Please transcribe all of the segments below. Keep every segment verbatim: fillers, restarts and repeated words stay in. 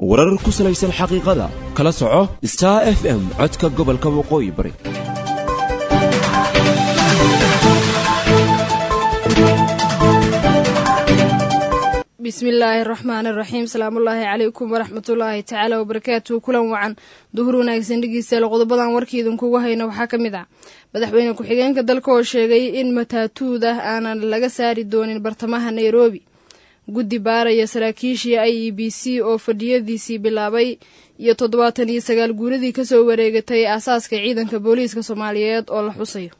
warar ku salaysan xaqiiqada kala soco Star F M codka gobolka waqooyi bari. بسم الله الرحمن الرحيم سلام الله عليكم ورحمة الله تعالى وبركاته كلام وعن ظهورنا يسندقي سال قضبضان وركيدن كوهينا وحاكمدا madaxweyne ku-xigeenka dalka oo sheegay in mataatuuda aanan laga saari doonin bartamaha Nairobi guddi baaraya saraakiishii I E B C oo fadhiyadiisii bilaabay iyo toddobaatan iyo sagaal guuradii ka soo wareegatay aasaaska ciidanka booliiska Soomaaliyeed oo la xusayo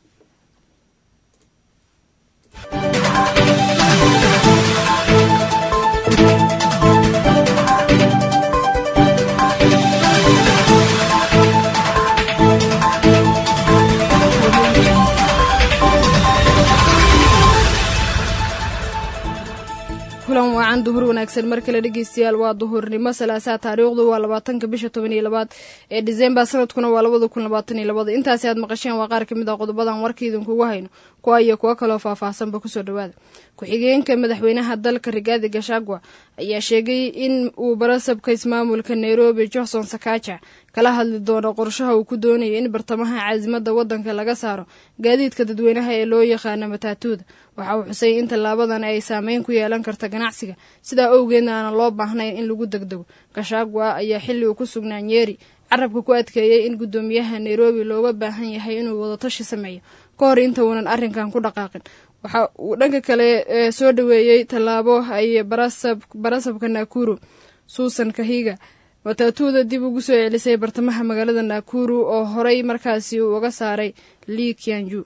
kulan wacan duhur wanaagsan markale dhageystayaal waa duhurnimo salaasa taariikhdu waa labaatanka bisha toban iyo labaad ee December sanadkuna waa laba kun labaatan iyo laba intaas aad maqasheen waa qaar kamid ah qodobadan warkiidan kugu hayno kuwa iyo kuwa kale oo faahfaahsan ba ku soo dhawaada ku-xigeenka madaxweynaha dalka Rigathi Gachagua ayaa sheegay in uu barasabka ismaamulka Nairobi Johnson Sakaja kala hadli doono qorshaha uu ku doonayo in bartamaha caasimada wadanka laga saaro gaadiidka dadweynaha ee loo yaqaan mataatuuda waxa uu xusay in talaabadan ay saameyn ku yeelan karto ganacsiga sida awgeedna aan loo baahnayn in lagu degdego Gachagua ayaa xilli uu ku sugnaa Nyeri carabka ku adkeeyay in gudoomiyaha Nairobi looga baahan yahay inuu wada tashi sameeyo kahor inta uunan arrinkan ku dhaqaaqin waxa uu dhanka kale soo dhaweeyay talaabo ay barasab barasabka Nakuru Susan Kahiga mataatuuda dib ugu soo celisay bartamaha magaalada Nakuru oo horay markaasi uu uga saaray Lee Kianju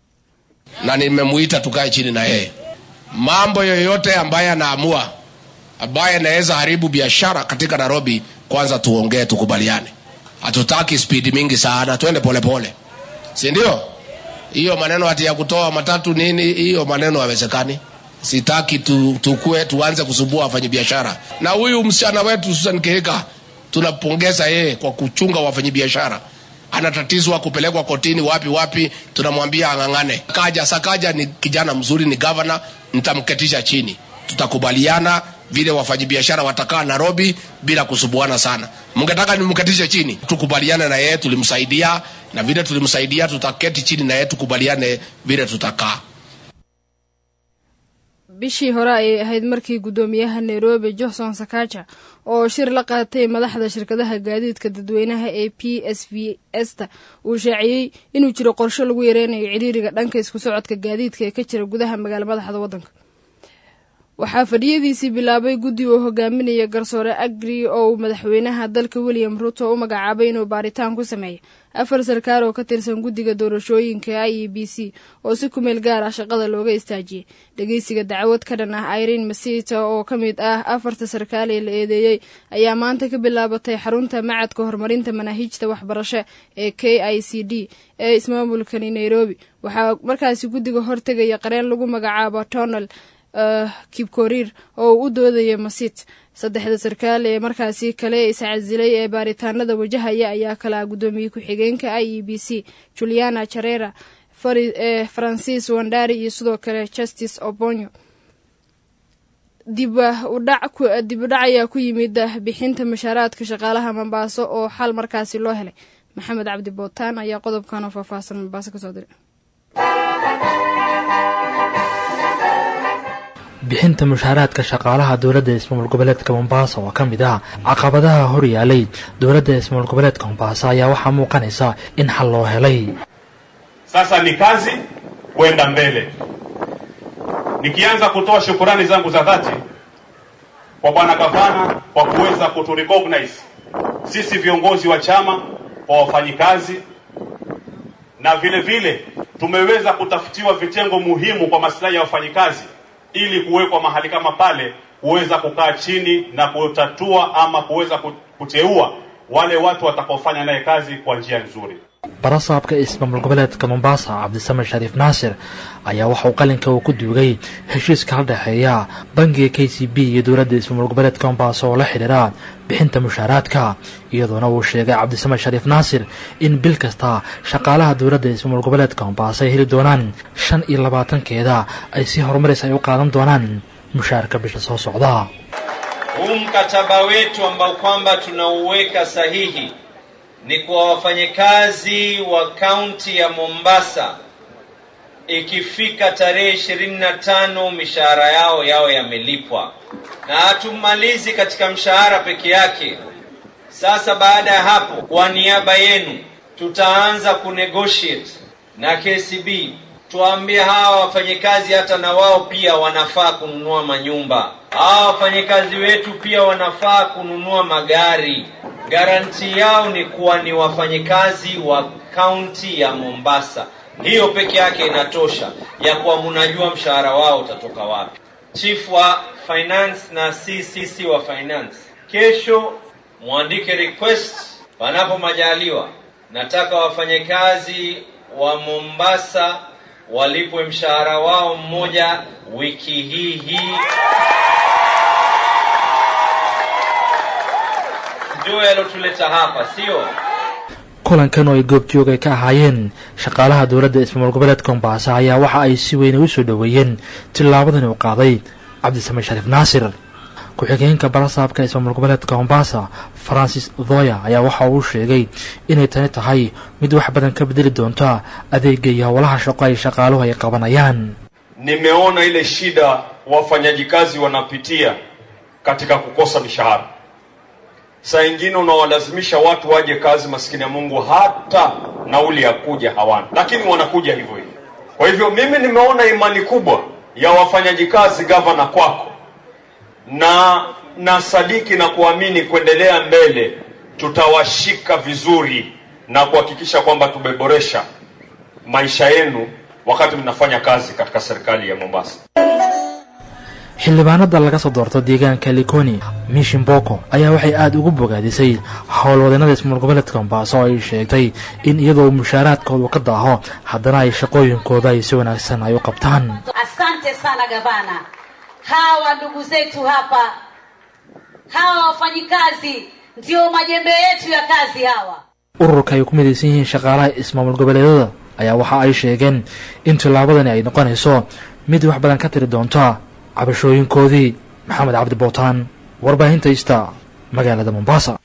na nimemuita tukae chini na yeye mambo yoyote ambaye anaamua ambaye anaweza haribu biashara katika Nairobi kwanza tuongee tukubaliane hatutaki speed mingi sana twende pole pole si ndio hiyo maneno ati ya kutoa matatu nini hiyo maneno haiwezekani sitaki tu, tukue tuanze kusumbua wafanyabiashara na huyu msichana wetu Susan Kehika tunapongeza yeye kwa kuchunga wafanyabiashara anatatizwa kupelekwa kotini wapi wapi tunamwambia angangane Kaja Sakaja ni kijana mzuri ni governor nitamketisha chini tutakubaliana vile wafanyabiashara watakaa Nairobi bila kusubuana sana mngetaka nimketishe chini tukubaliane na yeye tulimsaidia na vile tulimsaidia tutaketi chini na yeye tukubaliane vile tutakaa bishii hore ay ahayd markii gudoomiyaha Nairobi Johnson Sakaja oo shir la qaatay madaxda shirkadaha gaadiidka dadweynaha ee P S V S ta uu shaaciyay inuu jiro qorshe lagu yareynayo ciriiriga dhanka isku socodka gaadiidka ee ka jira gudaha magaalada madaxda wadanka waxaa fadhiyadiisii bilaabay guddi oo hogaaminaya garsoore Agri oo madaxweynaha dalka William Ruto u magacaabay inuu baaritaan ku sameeyo afar sarkaal oo ka tirsan guddiga doorashooyinka I E B C oo si ku meel gaar ah shaqada looga istaajiyay dhageysiga dacwad ka dhan ah Irene Masita oo kamid ah afarta sarkaal ee la eedeeyay ayaa maanta ka bilaabatay xarunta macadka horumarinta manhajta waxbarasho ee K I C D ee ismaamulka Nairobi waxa markaasi guddiga hortagaya qareen lagu magacaabo Tonal Uh, Kipkorir oo u doodaya Masit saddexda sarkaal ee markaasi kale iscazilay ee baaritaanada wajahaya ayaa kala gudoomiye ku-xigeenka I E B C Juliana Charera Fari, eh, Francis Wandari iyo sidoo kale Justice Obonyo dib u dhac ku dib u dhac ayaa ku yimid bixinta mushaaraadka shaqaalaha Mombasa oo xal markaasi loo helay Maxamed Cabdi Bootaan ayaa qodobkan oo faahfaahsan Mombasa ka soo diray bixinta mushaaraadka shaqaalaha dawladda ismaamul goboleedka Mombasa oo kamid ah caqabadaha hor yaalay dawladda ismaamul goboleedka Mombasa ayaa waxa muuqanaysa in xal loo helay sasa ni kazi kwenda mbele nikianza kutoa shukrani zangu za dhati kwa bwana gavana kwa kuweza kuturecognize sisi viongozi wa chama kwa wafanyikazi na vile vile tumeweza kutafutiwa vitengo muhimu kwa maslahi ya wafanyikazi ili kuwekwa mahali kama pale kuweza kukaa chini na kutatua ama kuweza kuteua wale watu watakaofanya naye kazi kwa njia nzuri barasabka ismaamul goboleedka Mombasa Abdisamed Sharif Nasir ayaa waxa uu qalinka uu ku duugay heshiiska ka dhaxeeya bangiga K C B iyo dawladda ismaamul goboleedka Mombasa oo la xiriira bixinta mushaaraadka iyadoona uu sheegay Abdisamed Sharif Nasir in bil kasta shaqaalaha dawladda ismaamul goboleedka Mombasa ay heli doonaan shan iyo labaatan keeda ay si horumaris ay u qaadan doonaan mushaarka bisha soo socda Huu mkataba wetu ambao kwamba tunauweka sahihi ni kwa wafanyakazi wa kaunti ya Mombasa, ikifika tarehe ishirini na tano mishahara yao yao yamelipwa. Na hatumalizi katika mshahara peke yake. Sasa baada ya hapo, kwa niaba yenu tutaanza kunegotiate na K C B. Tuambie hawa wafanyakazi hata na wao pia wanafaa kununua manyumba. Hawa wafanyakazi wetu pia wanafaa kununua magari. Garanti yao ni kuwa ni wafanyakazi wa kaunti ya Mombasa. Hiyo peke yake inatosha ya kuwa mnajua mshahara wao utatoka wapi. Chief wa finance na C C C wa finance, kesho muandike request panapo majaliwa. Nataka wafanyakazi wa Mombasa walipwe mshahara wao mmoja wiki hii hii. Ndio yalotuleta hapa, sio? kulankan oo ay goobjoog ay ka ahaayeen shaqaalaha dowladda ismaamul goboleedka Mombasa ayaa waxa ay si weyn u soo dhaweeyeen tilaabadan uu qaaday Cabdisamed Shariif Naasir. ku-xigeenka barasaabka ismaamul goboleedka Mombasa Francis Dhoya ayaa waxa uu sheegay inay tani tahay mid wax badan ka bedeli doonta adeegga iyo hawlaha shaqo ay shaqaaluhu ay qabanayaan. Nimeona ile shida wafanyajikazi wanapitia katika kukosa mishahara. Saa ingine unawalazimisha watu waje kazi, maskini ya Mungu hata nauli ya kuja hawana, lakini wanakuja hivyo hivyo. Kwa hivyo mimi nimeona imani kubwa ya wafanyajikazi gavana kwako, na na sadiki na kuamini kuendelea mbele tutawashika vizuri na kuhakikisha kwamba tumeboresha maisha yenu wakati mnafanya kazi katika serikali ya Mombasa. xildhibaanada laga soo doorto deegaanka Likoni Mission Boko ayaa waxay aad ugu bogaadisay howlwadeennada ismaamul goboleedka Mombasa oo ay sheegtay in iyadoo mushaaraadkooda ka daaho haddana ay shaqooyinkooda ay si wanaagsan ay u qabtaan. Asante sana gavana. Hawa ndugu zetu hapa, hawa wafanyikazi ndio majembe yetu ya kazi hawa. ururka ay ku midaysan yihiin shaqaalaha ismaamul goboleedyada ayaa waxa ay sheegeen in tilaabadani ay noqonayso mid wax badan ka tiri doonta cabashooyinkoodii. Maxamed Cabdi Bootaan, warbaahinta Ista, magaalada Mombasa.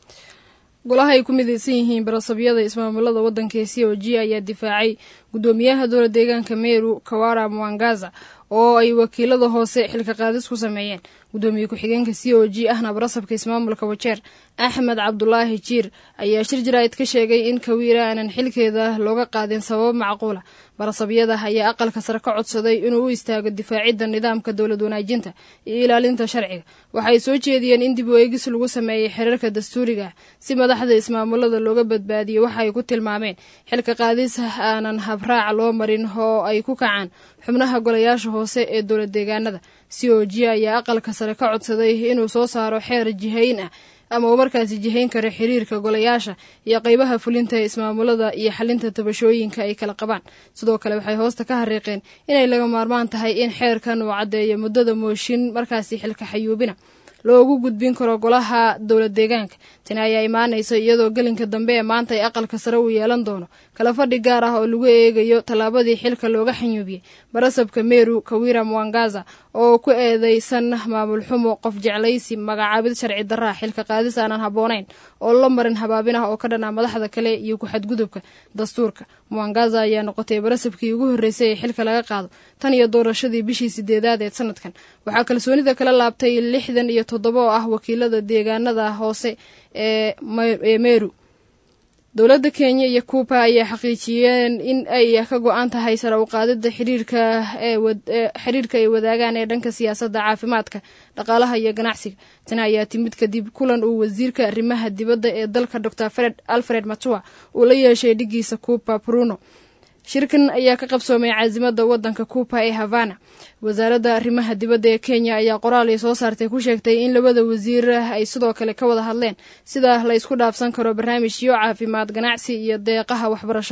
golaha ay ku midaysan yihiin barasabyada ismaamulada waddanka C O G ayaa difaacay gudoomiyaha dowladda deegaanka Meru Kawara Mwangaza oo ay wakiilada hoose xilka qaadis ku sameeyeen. gudoomiye ku-xigeenka C O G ahna barasabka ismaamulka Wajeer Axmed Cabdullaahi Jiir ayaa shir jiraa'id ka sheegay in Kawira aanan xilkeeda looga qaadin sabab macquul ah. barasabyada ayaa aqalka sare ka codsaday inuu u istaago difaacidda nidaamka dowlad wanaajinta iyo ilaalinta sharciga. waxay soo jeediyeen in dib u eegis lagu sameeyay xeerarka dastuuriga si madaxda ismaamulada looga badbaadiyo. waxay ku tilmaameen xilka qaadis aanan habraac loo marin oo ay ku kacaan xubnaha golayaasha hoose ee dowlad deegaanada. C O G ayaa aqalka sare ka codsaday inuu soo saaro xeer jihayn ah ama markaasi jihayn kara xiriirka golayaasha iyo qaybaha fulinta ee ismaamulada iyo xalinta tabashooyinka ay kala qabaan. sidoo kale waxay hoosta ka xariiqeen inay laga maarmaan tahay in xeerkan uu cadeeyo muddada mooshin markaasi xilka xayuubina loogu gudbin karo golaha dowlad deegaanka. tani ayaa imaanaysa iyadoo gelinka dambe ee maanta ay aqalka sare u yeelan doono kala fadhi gaar ah oo lagu eegayo tallaabadii xilka looga xanyuubiyey barasabka Meru Kawira Mwangaza oo ku eedeysan maamul xumo, qof jeclaysi, magacaabid sharci darra, xilka qaadis aanan haboonayn oo la marin habaabinaha oo ka dhana madaxda kale iyo ku xadgudubka dastuurka. Mwangaza ayaa noqotay barasabkii ugu horeysay ee xilka laga qaado tan iyo doorashadii bishii sideedaad ee sanadkan. waxaa kalsoonida kala laabtay lixdan iyo toddoba oo ah wakiilada deegaanada hoose ee Meru. dowladda Kenya iyo Kuba ayaa xaqiijiyeen in ay ka go'an tahay sare u qaadida xiriirka ee xiriirka ay wadaagaan ee dhanka siyaasadda, caafimaadka, dhaqaalaha iyo ganacsiga. tan ayaa timid kadib kulan uu wasiirka arrimaha dibadda ee dalka Doctor Fred Alfred Matua uu la yeeshay dhigiisa Kuba Bruno. shirkan ayaa ka qabsoomay caasimada waddanka Kuba ee Havana. wasaaradda arrimaha dibadda ee Kenya ayaa qoraal ay soo saartay ku sheegtay in labada wasiir ay sidoo kale ka wada hadleen sida la isku dhaafsan karo barnaamijyo caafimaad, ganacsi iyo deeqaha waxbarashada.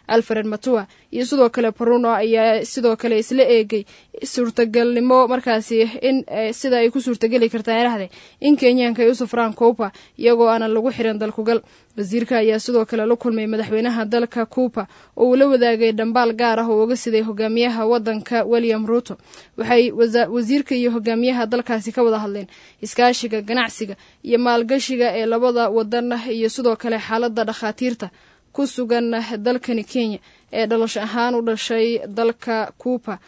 alfred matua iyo sidoo kale bruno ayaa sidoo kale isla eegay suurtagalnimo markaasi in sida ay ku suurtageli kartaa eraxde in kenyaanka ay u safraan cuba iyagoo aanan lagu xirin dalkugal wasiirka ayaa sidoo kale la kulmay madaxweynaha dalka cuba oo uu la wadaagay dhambaal gaar ah oo uga siday hogaamiyaha wadanka william ruto waxay wasiirka iyo hogaamiyaha dalkaasi ka wada hadleen iskaashiga ganacsiga iyo maalgashiga ee labada wadan iyo sidoo kale xaalada dhakhaatiirta ku sugan dalkani kenya ee dhalasho ahaan u dhashay dalka cuba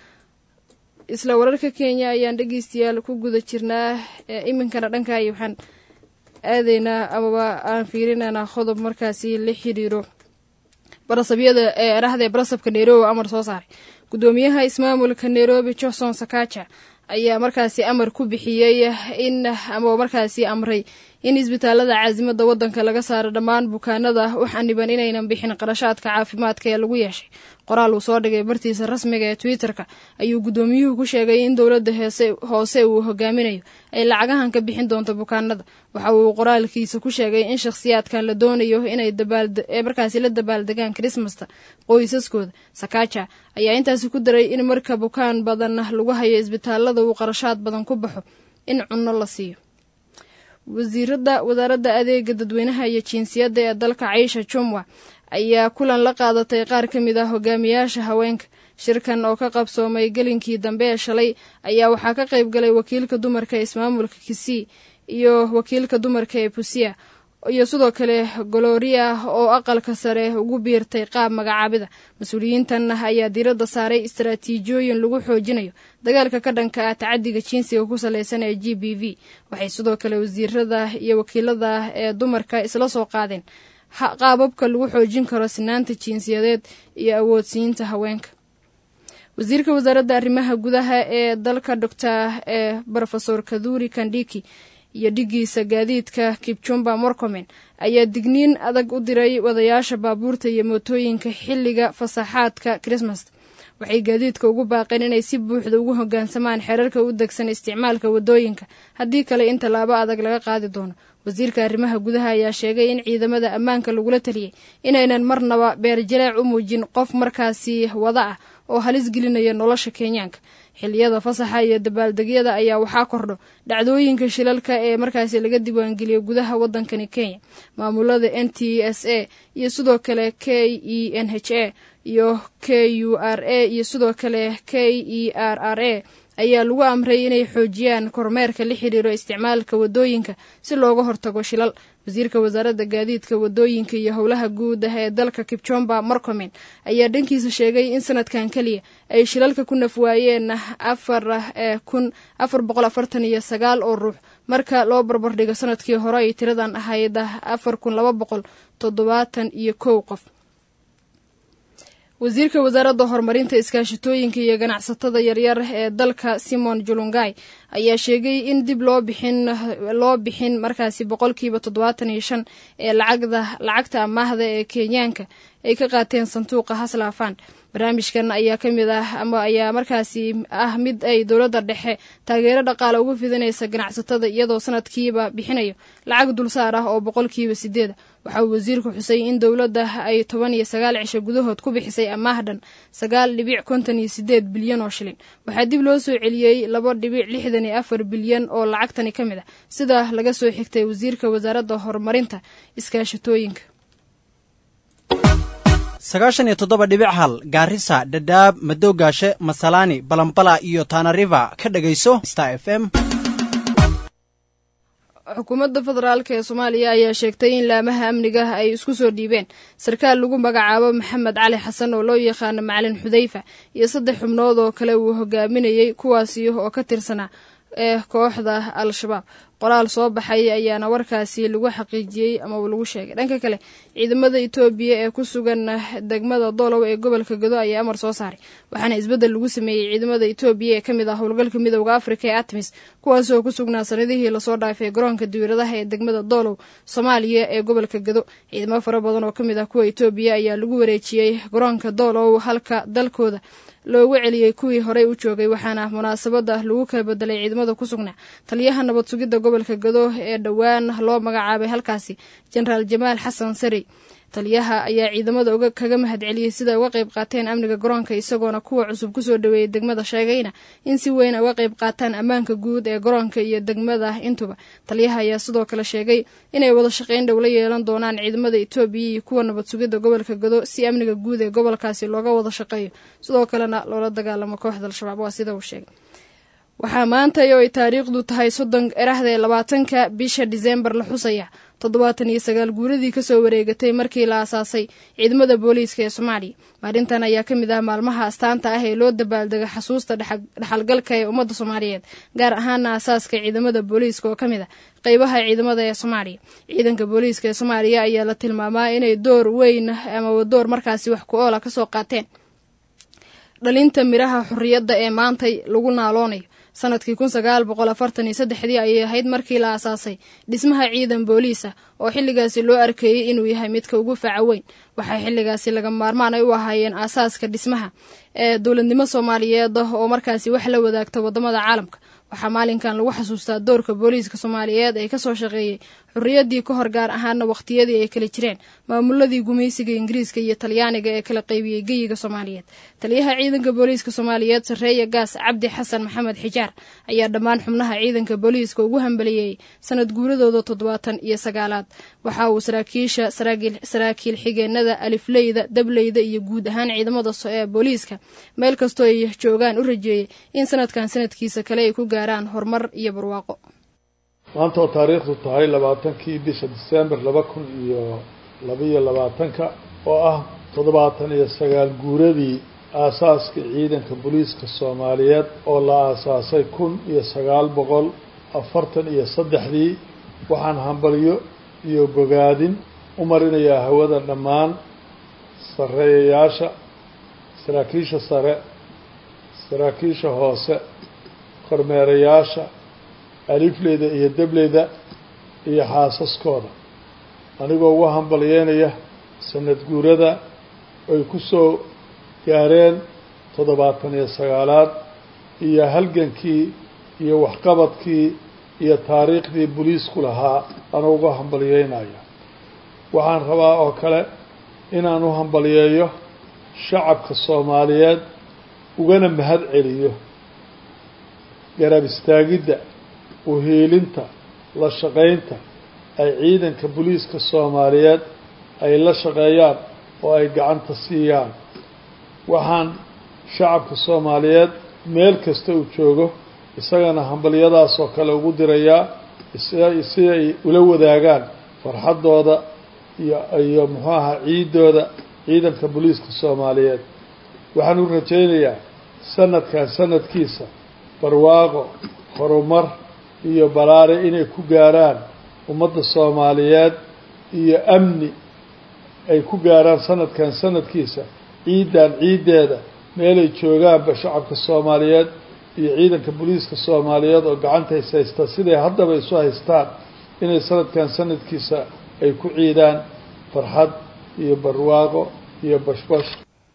isla wararka kenya ayaan dhegeystayaal ku guda jirnaa iminkana dhanka iyo waxaan aadaynaa amaba aan fiirinana qodob markaasi la xiriiro barasabyada ee eraxda ee barasabka nairobi amar soo saaray gudoomiyaha ismaamulka nairobi johnson sakaja ayaa markaasi amar ku bixiyey in ama markaasi amray in isbitaalada caasimada wadanka laga saaro dhammaan bukaanada u xaniban inaynan bixin qarashaadka caafimaadka ee lagu yeeshay qoraal uu soo dhigay bartiisa rasmiga ee twitterka ayuu gudoomiyuhu ku sheegay in dowladda hoose uu hogaaminayo ay lacagahan ka bixin doonto bukaanada waxa uu qoraalkiisa ku sheegay in shakhsiyaadkan la doonayo inay markaasi la dabaaldegaan krismasta qoysaskooda sakaja ayaa intaasi ku daray in marka bukaan badan lagu hayo isbitaalada uu qarashaad badan ku baxo in cunno la siiyo wasiirada wasaaradda adeega dadweynaha iyo jinsiyadda ee dalka caisha jumwa ayaa kulan la qaadatay qaar ka mid ah hogaamiyaasha haweenka shirkan oo ka qabsoomay gelinkii dambe ee shalay ayaa waxaa ka qayb galay wakiilka dumarka ee ismaamulka kisii iyo wakiilka dumarka ee busia iyo sidoo kale goloria oo aqalka sare ugu biirtay qaab magacaabida mas-uuliyiintan ayaa diiradda saaray istaraatiijiyooyin lagu xoojinayo dagaalka ka dhanka ah tacadiga jinsiga ku saleysan ee g b v waxay sidoo kale wasiirada iyo wakiilada ee dumarka isla soo qaadeen qaababka lagu xoojin karo sinaanta jinsiyadeed iyo awoodsiinta haweenka wasiirka wasaaradda arrimaha gudaha ee dalka doctor ee brofesor kaduri kandiki iyo dhigiisa gaadiidka kipchumba morcomen ayaa digniin adag u diray wadayaasha baabuurta iyo mootooyinka xilliga fasaxaadka krismas waxay gaadiidka ugu baaqeen inay si buuxda ugu hogaansamaan xeerarka u degsan isticmaalka wadooyinka haddii kale in tallaabo adag laga qaadi doono wasiirka arrimaha gudaha ayaa sheegay in ciidamada ammaanka lagula taliyey inaynan marnaba beerjaleec u muujin qof markaasi wada ah oo halis gelinaya nolosha kenyaanka xilliyada fasaxa iyo dabaaldegyada ayaa waxaa kordho dhacdooyinka shilalka ee markaasi laga diiwaangeliyo gudaha wadankani kenya maamulada n t s a iyo sidoo kale k e n h a iyo k u r a iyo sidoo kale k e r r a ayaa lagu amray inay xoojiyaan kormeerka la xiriiro isticmaalka wadooyinka si looga hortago shilal wasiirka wasaaradda gaadiidka wadooyinka iyo howlaha guud ah ee dalka kipchumba morcomen ayaa dhankiisa sheegay in sanadkan keliya ay shilalka ku nafwaayeen afar kun afar boqol afartan iyo sagaal oo ruux marka loo barbardhigo sanadkii hore ay tiradan ahayd afar kun laba boqol toddobaatan iyo kow qof wasiirka wasaaradda horumarinta iskaashitooyinka iyo ganacsatada yaryar ee dalka simon julungai ayaa sheegay in dib loo bixin loo bixin markaasi boqolkiiba toddobaatan iyo shan ee lacagda lacagta amaahda ee kenyaanka ay ka qaateen sanduuqa hasla fund barnaamijkan ayaa ka mid ah ama ayaa markaasi ah mid ay dowladda dhexe taageero dhaqaale ugu fidinaysa ganacsatada iyadoo sanadkiiba bixinayo lacag dulsaar ah oo boqolkiiba sideeda waxa uu wasiirku xusay in dowladda ay toban iyo sagaal cisho gudahood ku bixisay amaahdan sagaal dhibic konton iyo sideed bilyan oo shilin waxaa dib loo soo celiyey laba dhibic lixdan iyo afar bilyan oo lacagtani ka mid ah sida laga soo xigtay wasiirka wasaaradda horumarinta iskaashitooyinka sagaashan iyo toddoba dhibic hal gaarisa dhadhaab madowgaashe masalaani balambala iyo tanariva ka dhagayso star f m xukuumadda federaalk ee soomaaliya ayaa sheegtay in laamaha amniga ay isku soo dhiibeen sarkaal lagu magacaabo maxamed cali xasan oo loo yaqaano macalin xudayfa iyo saddex xubnood oo kale uu hogaaminayey kuwaasi oo ka tirsanaa ee kooxda al-shabaab qoraal soo baxay ayaana warkaasi lagu xaqiijiyey ama lagu sheegay dhanka kale ciidamada etoobiya ee ku sugan degmada doolow ee gobolka gado ayaa amar soo saaray waxaana isbeddel lagu sameeyey ciidamada etoobiya ee ka mid ah howlgalka midowda afrika ee atmis kuwaasoo ku sugnaa sanadihii lasoo dhaafay garoonka diwiiradaha ee degmada doolow soomaaliya ee gobolka gado ciidamo fara badan oo ka mid ah kuwa etoobiya ayaa lagu wareejiyey garoonka doolow halka dalkooda loogu celiyey kuwii horey u joogay waxaana munaasabada lagu kala bedelay ciidamada ku sugnaa taliyaha nabad sugidda gobolka gado ee dhowaan loo magacaabay halkaasi jenaraal jamaal xasan sarey taliyaha ayaa ciidamada uga kaga mahadceliyey sida uga qayb qaateen amniga garoonka isagoona kuwa cusub kusoo dhaweeyey degmada sheegayna in si weyn uga qayb qaataan ammaanka guud ee garoonka iyo degmada intuba taliyaha ayaa sidoo kale sheegay inay wada shaqayn dhow la yeelan doonaan ciidamada Itoobiya iyo kuwa nabad sugidda gobolka Gado si amniga guud ee gobolkaasi looga wada shaqeeyo sidoo kalena loola dagaalamo kooxda al-shabaab waa sida uu sheegay waxaa maanta ay taariikhdu tahay soddon erahdee labaatanka bisha December la xusaya toddobaatan iyo sagaal guuradii kasoo wareegatay markii la aasaasay ciidamada booliiska ee Soomaaliya maalintan ayaa ka mid ah maalmaha astaanta ah ee loo dabaaldego xasuusta dhaxalgalka ee ummadda Soomaaliyeed gaar ahaan aasaaska ciidamada booliiska oo ka mid ah qaybaha ciidamada ee Soomaaliya ciidanka booliiska ee Soomaaliya ayaa la tilmaamaa inay door weyn ama door markaasi wax ku ool ah kasoo qaateen dhalinta miraha xurriyadda ee maanta lagu naaloonayo sanadkii kun sagaal boqol afartan iyo saddex ayay ahayd markii la aasaasay dhismaha ciidan booliis ah oo xilligaasi loo arkeeyay inuu yahay midka ugu faca weyn waxaa xilligaasi laga maarmaan ay u ahaayeen aasaaska dhismaha ee dowladnimo Soomaaliyeed oo markaasi wax la wadaagta wadamada caalamka waxaa maalinkan lagu xasuustaa doorka booliiska Soomaaliyeed ay ka soo shaqeeyay xurriyadii ka hor gaar ahaan waqtiyadii ay kala jireen maamuladii gumaysiga Ingiriiska iyo Talyaaniga ee kala qaybiyay geyiga Soomaaliyeed taliyaha ciidanka booliiska Soomaaliyeed Sareeya Gaas Cabdi Xasan Maxamed Xijaar ayaa dhammaan xubnaha ciidanka booliiska ugu hambaliyay sanad guuradooda toddobaatan iyo sagaalaad waxa uu saraakiisha saraakiil xigeenada alifleyda dableyda iyo guud ahaan ciidamada ee booliiska meel kastoo ay joogaan u rajeeyay in sanadkan sanadkiisa kale ay ku gaaraan horumar iyo barwaaqo maanta oo taariikhdu tahay labaatankii bisha December laba kun iyo laba iyo labaatanka oo ah toddobaatan iyo sagaal guuradii aasaaska ciidanka booliiska Soomaaliyeed oo la aasaasay kun iyo sagaal boqol afartan iyo saddexdii waxaan hambaliyo iyo bogaadin u marinayaa hawada dhammaan sareeyayaasha saraakiisha sare saraakiisha hoose kormeerayaasha alifleyda iyo dableyda iyo xaasaskooda anigoo ugu hambalyeynaya sanad guurada ay ku soo gaareen toddobaatan iyo sagaalaad iyo halgankii iyo waxqabadkii iyo taariikhdii booliisku lahaa anuu uga hambalyeynaya waxaan rabaa oo kale inaan u hambalyeeyo shacabka Soomaaliyeed ugana mahad celiyo garab istaagidda uheelinta la shaqaynta ay ciidanka booliiska Soomaaliyeed ay la shaqeeyaan oo ay gacanta siiyaan waxaan shacabka Soomaaliyeed meel kasta uu joogo isagana hambaliyadaas oo kale ugu dirayaa si ay ula wadaagaan farxadooda iyo iyo muxuu ahaa ciidooda ciidanka booliiska Soomaaliyeed waxaan u rajaynayaa sanadkan sanadkiisa barwaaqo horumar iyo balaare inay ku gaaraan ummadda Soomaaliyeed iyo amni ay ku gaaraan sanadkan sanadkiisa ciidan ciideeda meelay joogaanba shacabka Soomaaliyeed iyo ciidanka booliiska Soomaaliyeed oo gacanta haysta siday haddaba isu haystaan inay sanadkan sanadkiisa ay ku ciidaan farxad iyo barwaaqo iyo bashbash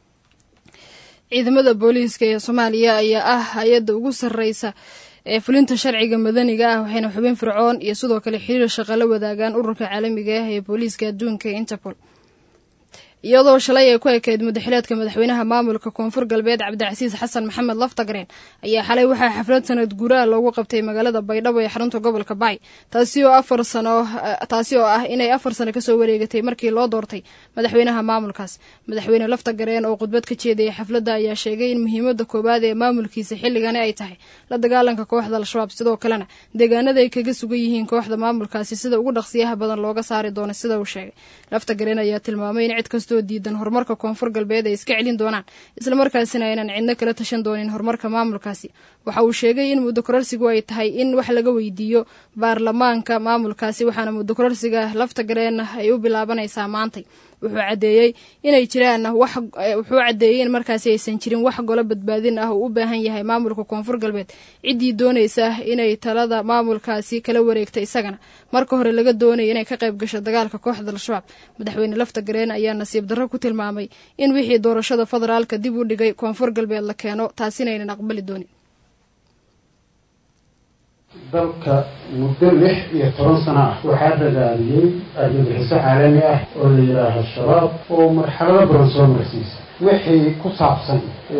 ciidamada booliiska ee Soomaaliya ayaa ah hay'adda ugu sarreysa ee fulinta sharciga madaniga ah waxayna xubin fircoon iyo sidoo kale xiriir shaqo la wadaagaan ururka caalamiga ah ee booliiska adduunka Interpol iyadoo shalay ay ku ekeyd madaxweynaha madaxweynaha maamulka Koonfur Galbeed Cabdicasiis Xasan Maxamed Laftagreen ayaa xalay waxa xaflad sanad guuraa loogu qabtay magaalada Baydhabo ee xarunta gobolka Bay taasi oo afar sano taasi oo ah inay afar sano ka soo wareegatay markii loo doortay madaxweynaha maamulkaas madaxweyne Laftagreen oo khudbad ka jeediyay xafladda ayaa sheegay in muhiimadda koobaad ee maamulkiisa xilligan ay tahay la dagaalanka kooxda al-shabaab sidoo kalena deegaanada ay kaga sugan yihiin kooxda maamulkaasi sida ugu dhaqsiyaha badan looga saari doono sida uu sheegay Laftagreen ayaa tilmaamay in cid kasta diidan horumarka Koonfur Galbeed ay iska celin doonaan isla markaasina aynan cidna kala tashan doonin horumarka maamulkaasi waxa uu sheegay in muddo kororsigu ay tahay in wax laga weydiiyo baarlamaanka maamulkaasi waxaana muddo kororsiga Laftagreen ay u bilaabanaysaa maanta wuxuu cadeeyay inay jiraan wax wuxuu cadeeyay in markaasi aysan jirin wax golo badbaadin ah oo u baahan yahay maamulka Koonfur Galbeed cidii doonaysa inay talada maamulkaasi kala wareegto isagana marka hore laga doonayo inay ka qayb gasho dagaalka kooxda al-shabaab madaxweyne Laftagreen ayaa nasiib darro ku tilmaamay in wixii doorashada federaalka dib u dhigay Koonfur Galbeed la keeno taasina aynan aqbali doonin dalka muddo lix iyo toban sano ah waxaa ragaadiyey argagixiso caalami ah oo la yidhaaho shabaab oo marxalado badan soo marsiisa wixii ku saabsan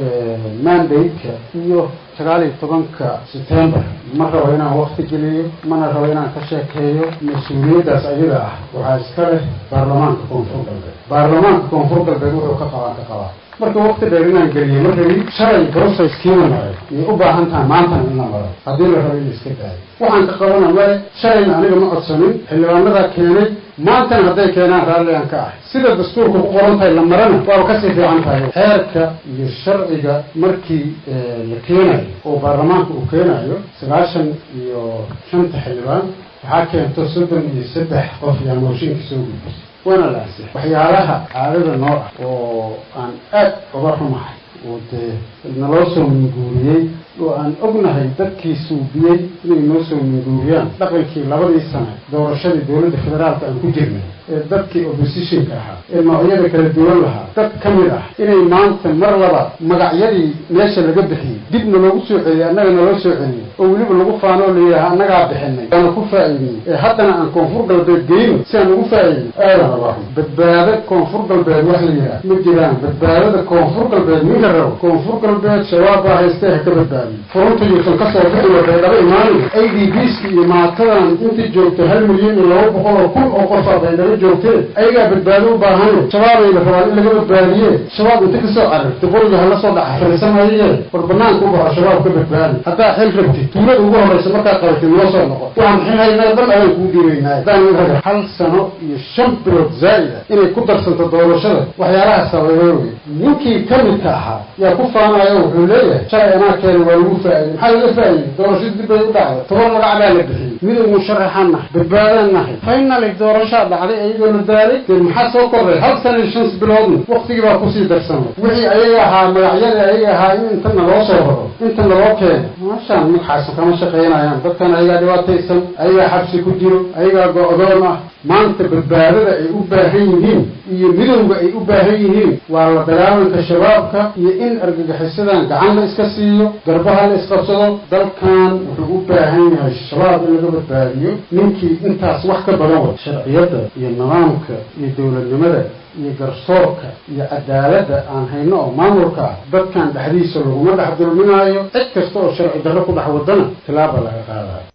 mandate-ka iyo sagaal iyo tobanka September ma rabo inaan waqti geliyo mana rabo inaan ka sheekeeyo mas-uuliyaddaas ayaga ah waxaa iska leh baarlamaanka koonfur galbeed baarlamaanka koonfur galbeed wuxuu ka qabaan ka qabaa marka waqti dheer inaan geliyo ma rabi shalay processkiina maray iyo u baahan tahay maantana in la maro haddii la rabo in iska daayo waxaan ka qabana male shalayna aniga ma codsanin xildhibaanadaa keenay maantana hadday keenaan raalligaan ka ah sida dastuurka ku qoran tahay la marana waaba kasii fiican tahay xeerka iyo sharciga markii la keenayo oo baarlamaanka uu keenayo sagaashan iyo shanta xildhibaan waxaa keento soddon iyo saddex qof yaa mooshinka soo gudbisay waana la ansixay waxyaalaha caadada noo ah oo aan aad uga xumahay oo dee naloo soo minguuriyey oo aan ognahay dadkii suubiyey inay noo soo minguuriyaan dhaqankii labadii sano doorashadii dowladda federaalka aan ku jirnay ee dadkii oppositionka ahaa ee noocyada kala duwan lahaa dad ka mid ah inay maanta mar laba magacyadii meesha laga bixiyey dibna loogu soo celiyey annaga naloo soo celiyey oo weliba lagu faanoo layidhaha annagaa bixinay waana ku faa'iidnay ee haddana aan koonfur galbeed geyno si aan ugu faa'iidnay aadan laba badbaado koonfur galbeed wax la yidhaha ma jiraan badbaadada koonfur galbeed ninka rabo koonfur galbeed shabaab baa haystee ha ka badbaadiyo furunta yuusan ka soo bixi waxay laba imaanaya a d bska iyo maatadan intii joogtay hal milyan iyo laba boqol oo kun oo qof bay daba joogteen ayagaa badbaado u baahan shabaabay la rabaan in laga badbaadiye shabaab inta ka soo carar diqoriga hala soo dhaca fariisanaye war banaanka u baxo shabaab ka badbaadi haddaa xil rabtid tuulada ugu horraysa markaa qabatid noo soo noqo waxaan xil haynaa dhan ayaan kuu dhiibaynaa haddaan raga hal sano iyo shan bilood zaa'ida inay ku darsanto doorashada waxyaalaha sababeoge ninkii ka midka ahaa yaa ku faanayo wuxuu leeyahay shalay anaa keena waa lagu faa'iday maxaa laga faa'iday doorashada dib bay u dhacday toban magac baa la bixiyey miduu musharaxaan nahay badbaadaan nahay finally doorashaa dhacday ayagoo la daalay dee maxaa soo kordhay hal sana iyo shan biloodna waqtigii baa kusii darsamay wixii ayaga ahaa magacyada ayaga ahaa in inta naloo soo horo inta naloo keeno maashaan magaxaasa kama shaqaynayaan dadkan ayagaa dhibaataysan ayagaa xabsi ku jiro ayagaa go-doon ah maanta badbaadada ay u baahan yihiin iyo midowga ay u baahan yihiin waa la dagaalanka shabaabka iyo in argagixisadan gacan la iska siiyo garbaha la isqabsado dalkan wuxuu u baahan yahay shabaab in laga badbaadiyo ninkii intaas wax ka badan wada sharciyadda iyo nidaamka iyo dowladnimada iyo garsoorka iyo cadaaladda aan hayno oo maamulka ah dadkan dhexdiisa laguma dhex dulminaayo cid kasta oo sharci darro ku dhex wadana tilaaba laga qaadayo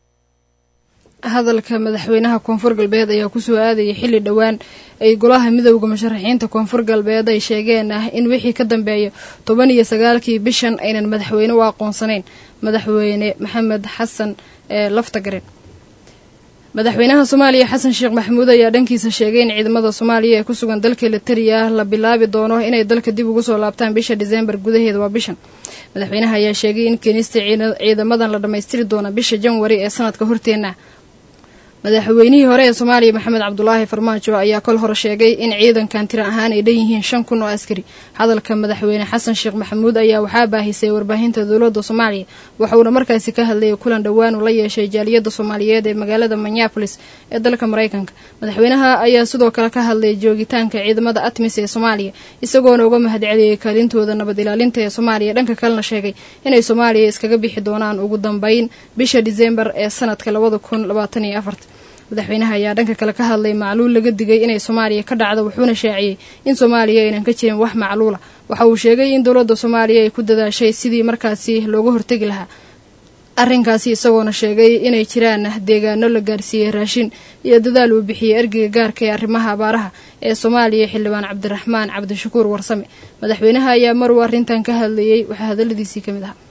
hadalka madaxweynaha koonfur galbeed ayaa kusoo aadayay xilli dhowaan ay golaha midowda musharaxiinta koonfur galbeed ay sheegeen ah in wixii ka dambeeya toban iyo sagaalkii bishan aynan madaxweyne u aqoonsanayn madaxweyne maxamed xasan ee laftagaren madaxweynaha soomaaliya xasan sheekh maxamuud ayaa dhankiisa sheegay in ciidamada soomaaliya ee ku sugan dalka Eritrea la bilaabi doono inay dalka dib ugu soo laabtaan bisha December gudaheeda waa bishan madaxweynaha ayaa sheegay in keenista ciidamadan la dhameystiri doono bisha January ee sanadka horteena madaxweynihii hore ee Soomaaliya Maxamed Cabdullaahi Farmaajo ayaa kol hore sheegay in ciidankan tiro ahaan ay leeyihiin shan kun oo askari hadalka madaxweyne xasan sheekh maxamuud ayaa waxaa baahisay warbaahinta dowladda Soomaaliya waxa uu markaasi ka hadlayay kulan dhawaan uu la yeeshay jaaliyadda Soomaaliyeed ee magaalada Minneapolis ee dalka Mareykanka madaxweynaha ayaa sidoo kale ka hadlay joogitaanka ciidamada ATMIS ee Soomaaliya isagoo uga mahadceliyay kaalintooda nabad ilaalinta ee Soomaaliya dhanka kalena sheegay inay Soomaaliya iskaga bixi doonaan ugu dambeyn bisha December ee sanadka laba kun labaatan iyo afar madaxweynaha ayaa dhanka kale ka hadlay macluul laga digay inay Soomaaliya ka dhacdo wuxuuna shaaciyay in Soomaaliya aynan ka jirin wax macluul ah waxa uu sheegay in dowladda Soomaaliya ay ku dadaashay sidii markaasi looga hortagi lahaa arrinkaasi isagoona sheegay inay jiraan deegaano la gaarsiiyay raashin iyo dadaal uu bixiyay ergeyga gaarka ee arrimaha abaaraha ee Soomaaliya xildhibaan Cabdiraxmaan Cabdishakuur Warsame madaxweynaha ayaa mar uu arrintan ka hadlayay waxa hadaladiisii kamid ahaa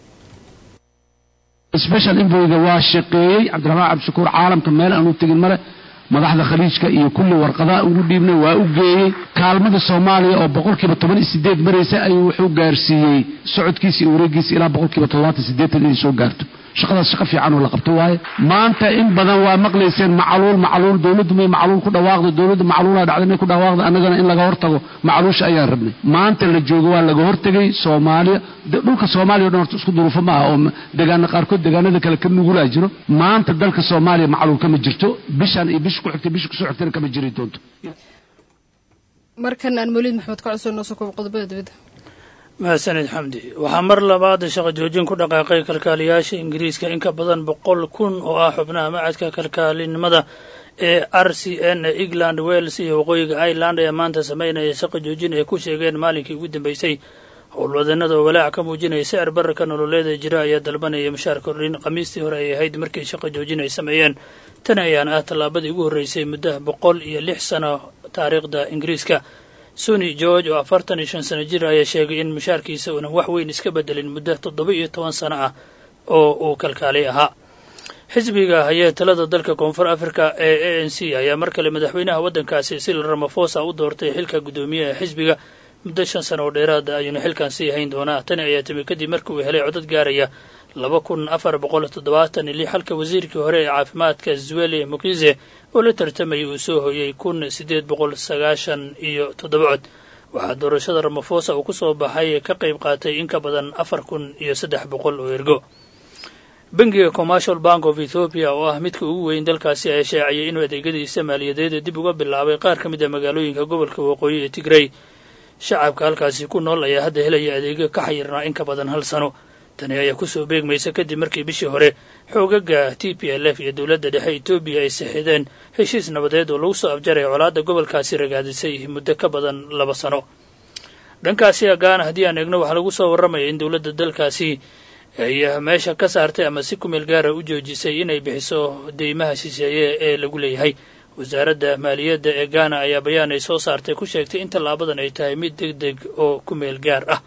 special envoy waa shaqeeyay Cabdiraxmaan Cabdishakuur caalamka meel aan u tagin mare madaxda khaliijka iyo kulli warqadaha ugu dhiibnay waa u geeyay kaalmada Soomaaliya oo boqolkiiba toban iyo sideed maraysa ayuu wuxuu gaarsiiyay socodkiisa iyo wareegiisa ilaa boqolkiiba todobaatan iyo sideed inay soo gaarto shaqadaas shaqo fiican oo la qabto waaye maanta in badan waa maqlayseen macluul macluul dawladdu may macluul ku dhawaaqdo dawladdu macluula dhacday ku dhawaaqdo annagana in laga hortago macluusha ayaan rabnay maanta la joogo waa laga hortagay Soomaaliya dhulka Soomaaliya oo isku duruufo ma aha oo deegaanada qaarkood deegaanada kale ka nugula jiro maanta dalka Soomaaliya macluul kama jirto bishan iyo bish ku xigtay bish ku soo xigtay kama jiri doonto markan aan Mawlid Maxamed ka cusub noo soo koob qodobada dibadda mahadsanid xamdi waxaa mar labaad shaqo joojin ku dhaqaaqay kalkaaliyaasha ingiriiska in ka badan boqol kun oo ah xubnaha macadka kalkaalinimada ee r c n england wales iyo waqooyiga ireland ayaa maanta sameynaya shaqo joojin ay ku sheegeen maalinkii ugu dambeysay howlwadeennada oo walaac ka muujinaya sicir bararka nololeeda jira ayaa dalbanaya mushaar kordhin khamiistii hore ay ahayd markii shaqo joojin ay sameeyeen tan ayaana ah tallaabadii ugu horreysay muddo boqol iyo lix sano taariikhda ingiriiska suni george oo afartan iyo shan sano jir ayaa sheegay in mushaarkiisa uunan wax weyn iska bedelin muddo toddoba iyo toban sano ah oo uu kalkaalay ahaa xisbiga hayee talada dalka koonfur africa ee a n c ayaa mar kale madaxweynaha waddankaasi cyril ramaphosa u doortay xilka guddoomiyaha xisbiga muddo shan sano oo dheeraada ayuuna xilkan sii hayn doonaa tani ayaa timi kadib markii uu helay codad gaaraya laba kun afar boqol toddobaatan iyo lix halka wasiirkii hore ee caafimaadka zweli mukize oo la tartamayay uu soo hoyay kun siddeed boqol sagaashan iyo toddoba cod waxaa doorashada ramaphosa uu ku soo baxay ka qayb qaatay in ka badan afar kun iyo saddex boqol oo ergo bangiga commercial bank of ethiopia oo ah midka ugu weyn dalkaasi ayaa shaaciyay inuu adeegyadiisa maaliyadeed dib uga bilaabay qaar ka mid a magaalooyinka gobolka waqooyi ee tigray shacabka halkaasi ku nool ayaa hadda helaya adeegyo ka xayirnaa in ka badan hal sano tani ayaa kusoo beegmaysa kadib markii bishii hore xoogaga t p l f iyo dowladda dhexe etoobiya ay saxiideen heshiis nabadeed oo lagu soo afjaray colaadda gobolkaasi ragaadisay muddo ka badan laba sano dhankaasi agaana haddii aan eegno waxaa lagu soo warramaya in dowladda dalkaasi ay meesha ka saartay ama si ku meel gaara u joojisay inay bixiso deymaha shisheeye ee lagu leeyahay wasaaradda maaliyadda ee gaana ayaa bayaan ay soo saartay ku sheegtay in tallaabadan ay tahay mid deg deg oo ku meel gaar ah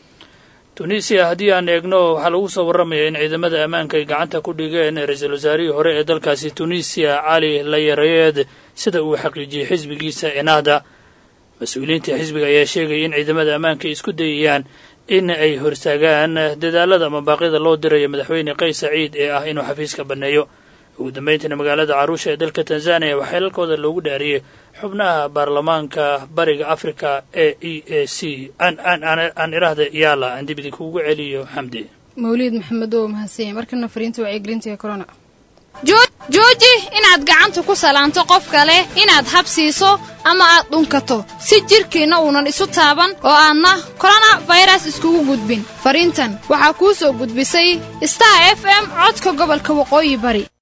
tunisiya haddii aan eegno waxaa lagu soo warramaya in ciidamada ammaanka ay gacanta ku dhigeen ra-iisul wasaarihii hore ee dalkaasi tunisiya cali layareed sida uu xaqiijiyey xisbigiisa enahda mas-uuliyiinta xisbiga ayaa sheegaya in ciidamada ammaanka ay isku dayayaan in ay hortaagaan dadaalada ama baaqyada loo dirayo madaxweyne qays saciid ee ah inuu xafiiska banneeyo ugu dambayntiina magaalada caruusha ee dalka tanzaniya waxaa xelalkooda loogu dhaariyey xubnaha baarlamaanka bariga africa ee e a c aan iraahda yaala aan dibidi kuugu celiyo xamdi mawliid maxamed oo mahadsanyahay markana fariinta wacyigelinta ee corona jooji inaad gacanta ku salaanto qof kale inaad habsiiso ama aad dhunkato si jirkiinna uunan isu taaban oo aadna corona virus iskugu gudbin fariintan waxaa kuu soo gudbisay star f m codka gobolka waqooyi bari